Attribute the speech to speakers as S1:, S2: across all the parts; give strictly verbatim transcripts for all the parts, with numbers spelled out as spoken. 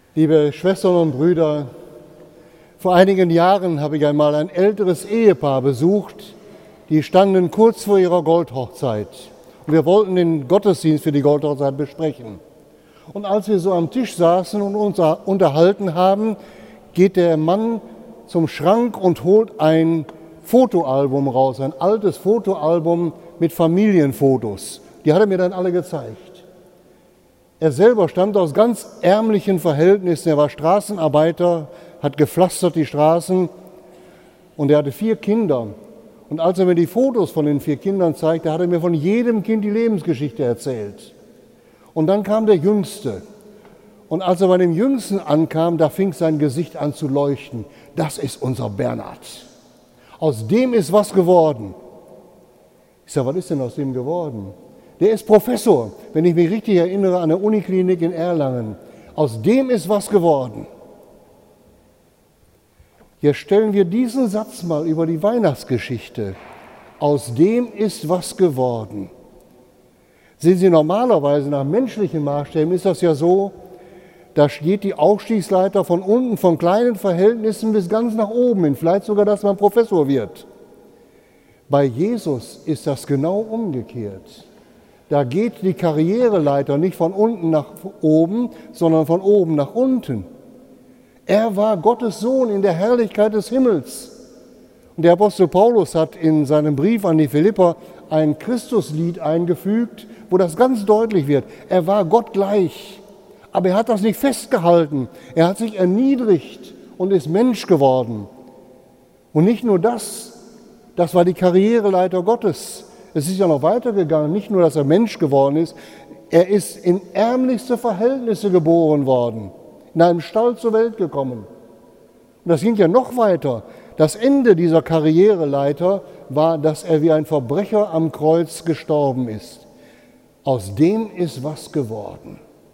S1: Liebe Schwestern und Brüder, vor einigen Jahren habe ich einmal ein älteres Ehepaar besucht, die standen kurz vor ihrer Goldhochzeit. Und wir wollten den Gottesdienst für die Goldhochzeit besprechen. Und als wir so am Tisch saßen und uns unterhalten haben, geht der Mann zum Schrank und holt ein Fotoalbum raus, ein altes Fotoalbum mit Familienfotos. Die hat er mir dann alle gezeigt. Er selber stammt aus ganz ärmlichen Verhältnissen. Er war Straßenarbeiter, hat gepflastert die Straßen und er hatte vier Kinder. Und als er mir die Fotos von den vier Kindern zeigte, hat er mir von jedem Kind die Lebensgeschichte erzählt. Und dann kam der Jüngste. Und als er bei dem Jüngsten ankam, da fing sein Gesicht an zu leuchten. Das ist unser Bernhard. Aus dem ist was geworden. Ich sage, was ist denn aus dem geworden? Der ist Professor, wenn ich mich richtig erinnere, an der Uniklinik in Erlangen. Aus dem ist was geworden. Jetzt stellen wir diesen Satz mal über die Weihnachtsgeschichte. Aus dem ist was geworden. Sehen Sie, normalerweise nach menschlichen Maßstäben ist das ja so, da steht die Aufstiegsleiter von unten, von kleinen Verhältnissen bis ganz nach oben hin, vielleicht sogar, dass man Professor wird. Bei Jesus ist das genau umgekehrt. Da geht die Karriereleiter nicht von unten nach oben, sondern von oben nach unten. Er war Gottes Sohn in der Herrlichkeit des Himmels. Und der Apostel Paulus hat in seinem Brief an die Philipper ein Christuslied eingefügt, wo das ganz deutlich wird. Er war Gott gleich, aber er hat das nicht festgehalten. Er hat sich erniedrigt und ist Mensch geworden. Und nicht nur das, das war die Karriereleiter Gottes. Es ist ja noch weitergegangen, nicht nur, dass er Mensch geworden ist, er ist in ärmlichste Verhältnisse geboren worden, in einem Stall zur Welt gekommen. Und das ging ja noch weiter. Das Ende dieser Karriereleiter war, dass er wie ein Verbrecher am Kreuz gestorben ist. Aus dem ist was geworden.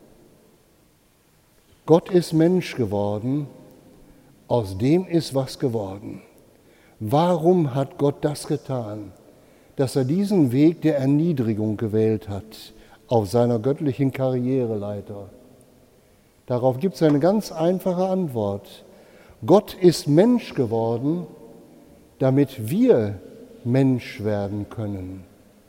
S1: Gott ist Mensch geworden, aus dem ist was geworden. Warum hat Gott das getan? Dass er diesen Weg der Erniedrigung gewählt hat auf seiner göttlichen Karriereleiter. Darauf gibt es eine ganz einfache Antwort. Gott ist Mensch geworden, damit wir Mensch werden können.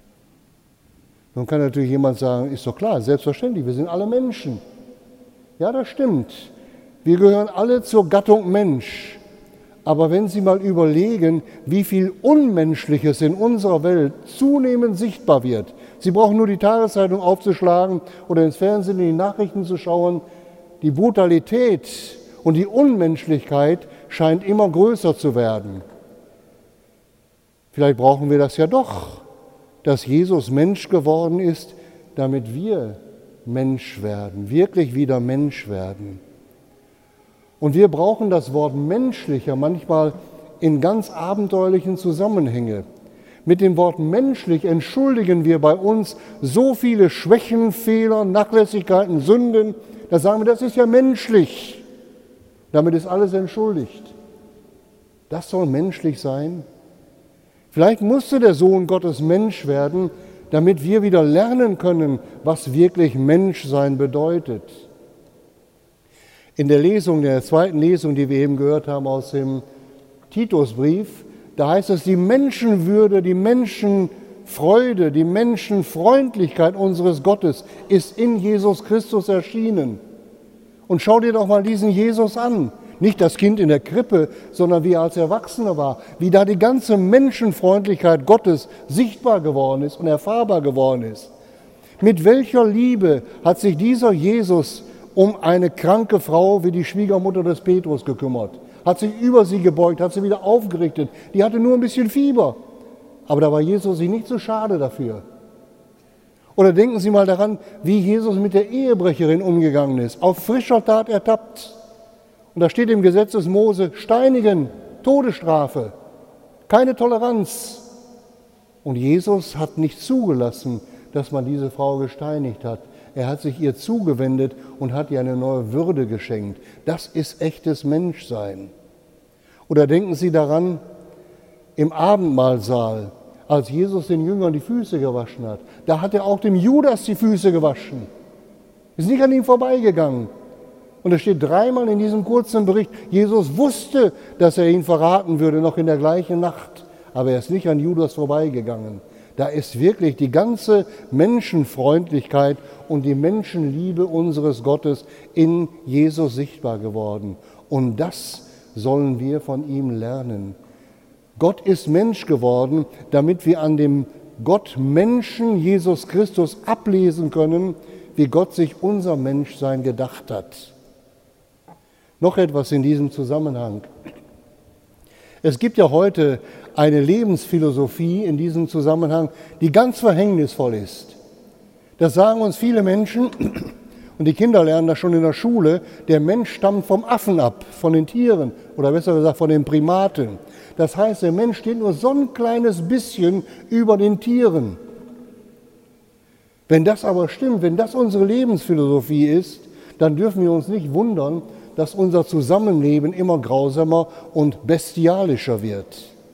S1: Nun kann natürlich jemand sagen, ist doch klar, selbstverständlich, wir sind alle Menschen. Ja, das stimmt. Wir gehören alle zur Gattung Mensch. Aber wenn Sie mal überlegen, wie viel Unmenschliches in unserer Welt zunehmend sichtbar wird, Sie brauchen nur die Tageszeitung aufzuschlagen oder ins Fernsehen in die Nachrichten zu schauen, die Brutalität und die Unmenschlichkeit scheint immer größer zu werden. Vielleicht brauchen wir das ja doch, dass Jesus Mensch geworden ist, damit wir Mensch werden, wirklich wieder Mensch werden. Und wir brauchen das Wort menschlicher manchmal in ganz abenteuerlichen Zusammenhängen. Mit dem Wort menschlich entschuldigen wir bei uns so viele Schwächen, Fehler, Nachlässigkeiten, Sünden. Da sagen wir, das ist ja menschlich. Damit ist alles entschuldigt. Das soll menschlich sein. Vielleicht musste der Sohn Gottes Mensch werden, damit wir wieder lernen können, was wirklich Menschsein bedeutet. In der Lesung, der zweiten Lesung, die wir eben gehört haben aus dem Titusbrief, da heißt es, die Menschenwürde, die Menschenfreude, die Menschenfreundlichkeit unseres Gottes ist in Jesus Christus erschienen. Und schau dir doch mal diesen Jesus an. Nicht das Kind in der Krippe, sondern wie er als Erwachsener war. Wie da die ganze Menschenfreundlichkeit Gottes sichtbar geworden ist und erfahrbar geworden ist. Mit welcher Liebe hat sich dieser Jesus um eine kranke Frau wie die Schwiegermutter des Petrus gekümmert, hat sich über sie gebeugt, hat sie wieder aufgerichtet. Die hatte nur ein bisschen Fieber, aber da war Jesus sich nicht so schade dafür. Oder denken Sie mal daran, wie Jesus mit der Ehebrecherin umgegangen ist, auf frischer Tat ertappt. Und da steht im Gesetz des Mose, steinigen, Todesstrafe, keine Toleranz. Und Jesus hat nicht zugelassen, dass man diese Frau gesteinigt hat. Er hat sich ihr zugewendet und hat ihr eine neue Würde geschenkt. Das ist echtes Menschsein. Oder denken Sie daran, im Abendmahlsaal, als Jesus den Jüngern die Füße gewaschen hat, da hat er auch dem Judas die Füße gewaschen. Ist nicht an ihm vorbeigegangen. Und es steht dreimal in diesem kurzen Bericht, Jesus wusste, dass er ihn verraten würde, noch in der gleichen Nacht. Aber er ist nicht an Judas vorbeigegangen. Da ist wirklich die ganze Menschenfreundlichkeit und die Menschenliebe unseres Gottes in Jesus sichtbar geworden. Und das sollen wir von ihm lernen. Gott ist Mensch geworden, damit wir an dem Gott-Menschen Jesus Christus ablesen können, wie Gott sich unser Menschsein gedacht hat. Noch etwas in diesem Zusammenhang. Es gibt ja heute eine Lebensphilosophie in diesem Zusammenhang, die ganz verhängnisvoll ist. Das sagen uns viele Menschen, und die Kinder lernen das schon in der Schule, der Mensch stammt vom Affen ab, von den Tieren oder besser gesagt von den Primaten. Das heißt, der Mensch steht nur so ein kleines bisschen über den Tieren. Wenn das aber stimmt, wenn das unsere Lebensphilosophie ist, dann dürfen wir uns nicht wundern, dass unser Zusammenleben immer grausamer und bestialischer wird.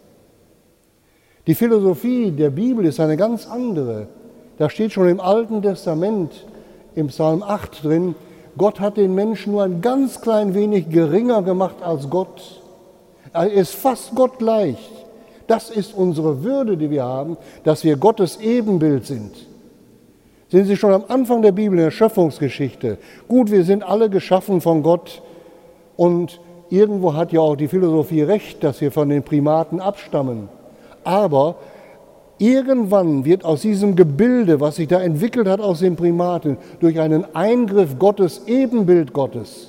S1: Die Philosophie der Bibel ist eine ganz andere. Da steht schon im Alten Testament, im Psalm acht drin, Gott hat den Menschen nur ein ganz klein wenig geringer gemacht als Gott. Er ist fast Gott gleich. Das ist unsere Würde, die wir haben, dass wir Gottes Ebenbild sind. Sehen Sie schon am Anfang der Bibel, in der Schöpfungsgeschichte. Gut, wir sind alle geschaffen von Gott und irgendwo hat ja auch die Philosophie recht, dass wir von den Primaten abstammen. Aber irgendwann wird aus diesem Gebilde, was sich da entwickelt hat aus den Primaten, durch einen Eingriff Gottes, Ebenbild Gottes.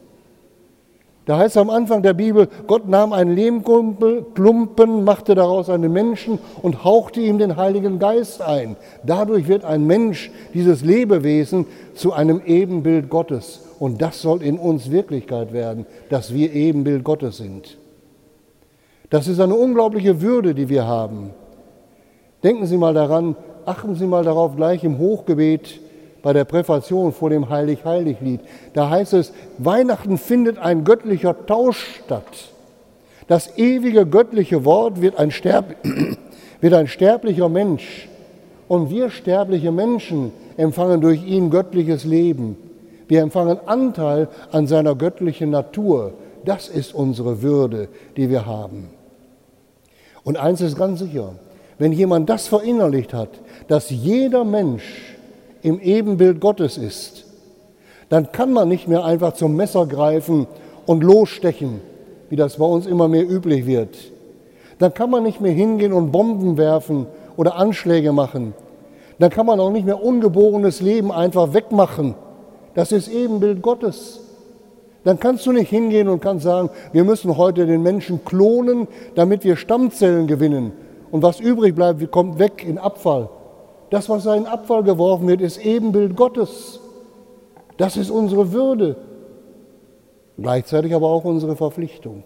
S1: Da heißt es am Anfang der Bibel, Gott nahm einen Lehmklumpen, machte daraus einen Menschen und hauchte ihm den Heiligen Geist ein. Dadurch wird ein Mensch, dieses Lebewesen, zu einem Ebenbild Gottes. Und das soll in uns Wirklichkeit werden, dass wir Ebenbild Gottes sind. Das ist eine unglaubliche Würde, die wir haben. Denken Sie mal daran, achten Sie mal darauf gleich im Hochgebet bei der Präfation vor dem Heilig-Heilig-Lied. Da heißt es, Weihnachten findet ein göttlicher Tausch statt. Das ewige göttliche Wort wird ein, Sterb wird ein sterblicher Mensch. Und wir sterbliche Menschen empfangen durch ihn göttliches Leben. Wir empfangen Anteil an seiner göttlichen Natur. Das ist unsere Würde, die wir haben. Und eins ist ganz sicher, wenn jemand das verinnerlicht hat, dass jeder Mensch im Ebenbild Gottes ist, dann kann man nicht mehr einfach zum Messer greifen und losstechen, wie das bei uns immer mehr üblich wird. Dann kann man nicht mehr hingehen und Bomben werfen oder Anschläge machen. Dann kann man auch nicht mehr ungeborenes Leben einfach wegmachen. Das ist Ebenbild Gottes. Dann kannst du nicht hingehen und kannst sagen, wir müssen heute den Menschen klonen, damit wir Stammzellen gewinnen. Und was übrig bleibt, kommt weg in Abfall. Das, was in Abfall geworfen wird, ist Ebenbild Gottes. Das ist unsere Würde. Gleichzeitig aber auch unsere Verpflichtung.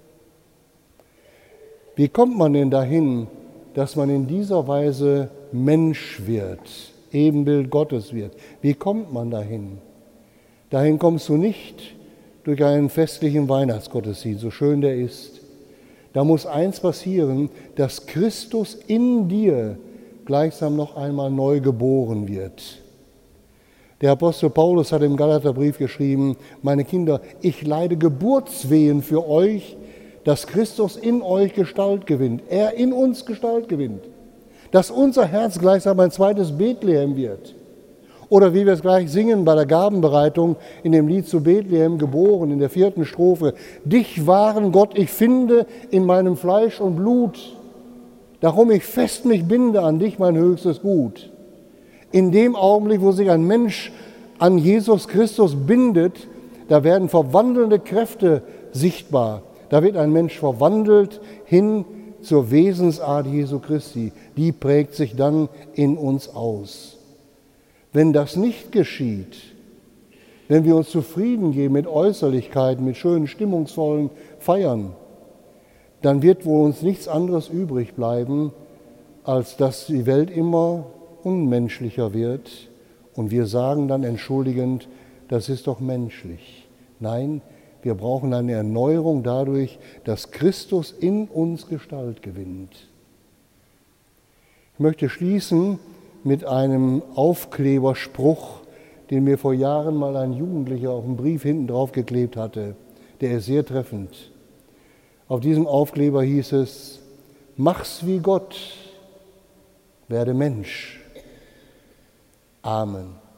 S1: Wie kommt man denn dahin, dass man in dieser Weise Mensch wird, Ebenbild Gottes wird? Wie kommt man dahin? Dahin kommst du nicht durch einen festlichen Weihnachtsgottesdienst, so schön der ist. Da muss eins passieren, dass Christus in dir gleichsam noch einmal neu geboren wird. Der Apostel Paulus hat im Galaterbrief geschrieben, meine Kinder, ich leide Geburtswehen für euch, dass Christus in euch Gestalt gewinnt, er in uns Gestalt gewinnt, dass unser Herz gleichsam ein zweites Bethlehem wird. Oder wie wir es gleich singen bei der Gabenbereitung in dem Lied zu Bethlehem geboren, in der vierten Strophe. Dich wahren Gott, ich finde in meinem Fleisch und Blut, darum ich fest mich binde an dich, mein höchstes Gut. In dem Augenblick, wo sich ein Mensch an Jesus Christus bindet, da werden verwandelnde Kräfte sichtbar. Da wird ein Mensch verwandelt hin zur Wesensart Jesu Christi. Die prägt sich dann in uns aus. Wenn das nicht geschieht, wenn wir uns zufrieden geben mit Äußerlichkeiten, mit schönen, stimmungsvollen Feiern, dann wird wohl uns nichts anderes übrig bleiben, als dass die Welt immer unmenschlicher wird und wir sagen dann entschuldigend, das ist doch menschlich. Nein, wir brauchen eine Erneuerung dadurch, dass Christus in uns Gestalt gewinnt. Ich möchte schließen mit einem Aufkleberspruch, den mir vor Jahren mal ein Jugendlicher auf einen Brief hinten drauf geklebt hatte. Der ist sehr treffend. Auf diesem Aufkleber hieß es: Mach's wie Gott, werde Mensch. Amen.